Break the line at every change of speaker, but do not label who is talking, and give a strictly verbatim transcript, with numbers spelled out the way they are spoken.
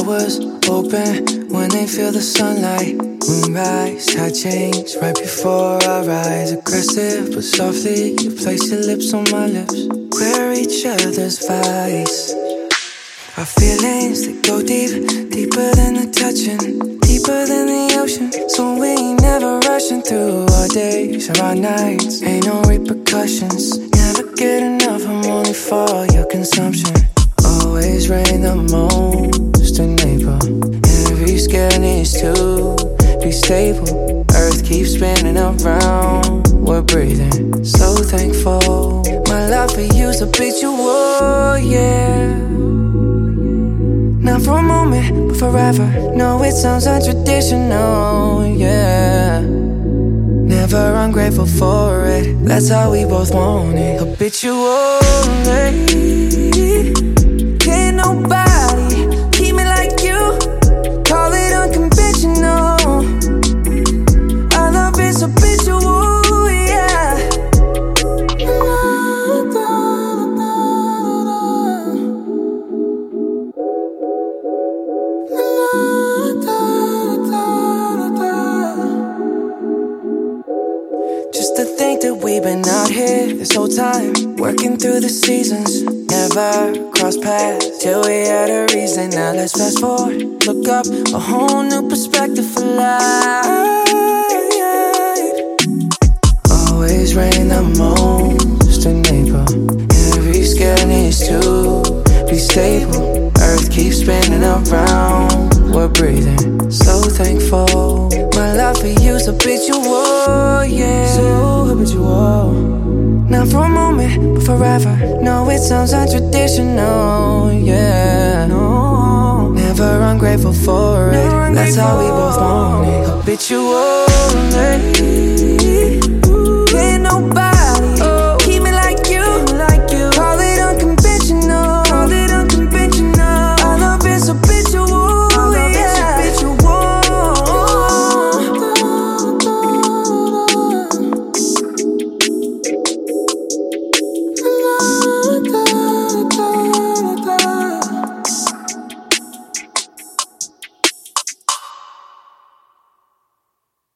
flowers open when they feel the sunlight. Moonrise, high change right before our eyes. Aggressive but softly, you place your lips on my lips. We're each other's vice. Our feelings, they go deep, deeper than the touching, deeper than the ocean. So we ain't never rushing through our days or our nights. Ain't no repercussions, never get enough, I'm only for your consumption. Always rain the most, a neighbor. Every scale needs to be stable. Earth keeps spinning around, we're breathing. So thankful, my love for you's habitual, yeah. Not for a moment, but forever. No, it sounds untraditional, yeah. Never ungrateful for it, that's how we both want it. Habitual, can't nobody keep me like you. Call it unconventional. Our love is habitual, yeah. Just to think that we've been out here this whole time, working through the seasons, never crossed paths till we had a reason. Now let's fast forward, look up, a whole new perspective for life. Always rain the most, a neighbor. Every scale needs to be stable. Earth keeps spinning around, we're breathing. So thankful, my love for you's habitual, yeah. So habitual. Not for a moment, but forever. No, it sounds untraditional, yeah. No, never ungrateful for it, never ungrateful. That's how we both want it. Habitual, yeah.